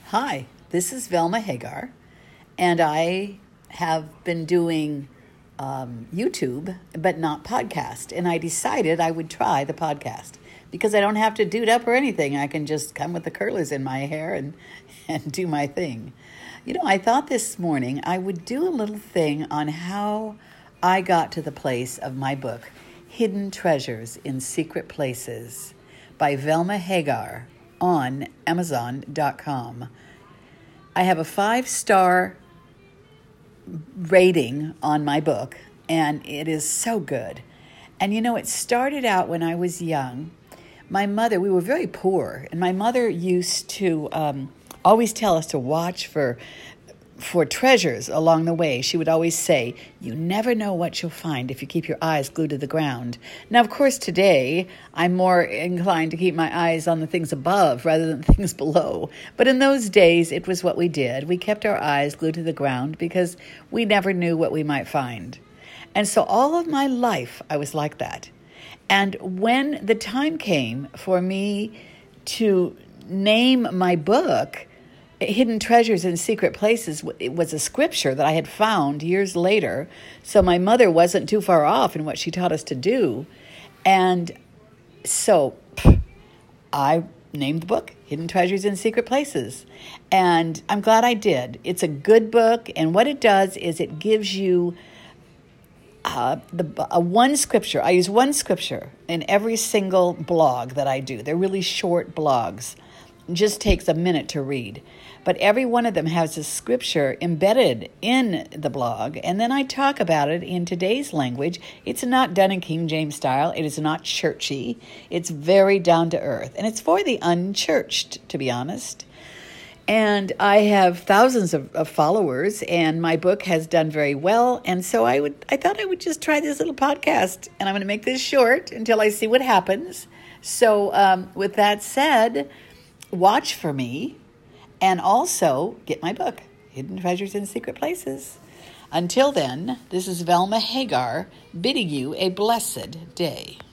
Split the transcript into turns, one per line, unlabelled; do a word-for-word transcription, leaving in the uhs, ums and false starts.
Hi, this is Velma Hagar, and I have been doing um, YouTube, but not podcast. And I decided I would try the podcast because I don't have to dude up or anything. I can just come with the curlers in my hair and, and do my thing. You know, I thought this morning I would do a little thing on how I got to the place of my book, Hidden Treasures in Secret Places, by Velma Hagar on Amazon dot com. I have a five-star rating on my book, and it is so good. And you know, it started out when I was young. My mother, we were very poor, and my mother used to um, always tell us to watch for for treasures along the way. She would always say, you never know what you'll find if you keep your eyes glued to the ground. Now, of course, today, I'm more inclined to keep my eyes on the things above rather than things below. But in those days, it was what we did. We kept our eyes glued to the ground because we never knew what we might find. And so all of my life, I was like that. And when the time came for me to name my book Hidden Treasures in Secret Places, it was a scripture that I had found years later. So my mother wasn't too far off in what she taught us to do. And so I named the book Hidden Treasures in Secret Places. And I'm glad I did. It's a good book. And what it does is it gives you uh, the uh, one scripture. I use one scripture in every single blog that I do. They're really short blogs. It just takes a minute to read. But every one of them has a scripture embedded in the blog, and then I talk about it in today's language. It's not done in King James style. It is not churchy. It's very down to earth, and it's for the unchurched, to be honest. And I have thousands of, of followers, and my book has done very well. And so I would, I thought I would just try this little podcast, and I'm going to make this short until I see what happens. So um, with that said, watch for me. And also get my book, Hidden Treasures in Secret Places. Until then, this is Velma Hagar bidding you a blessed day.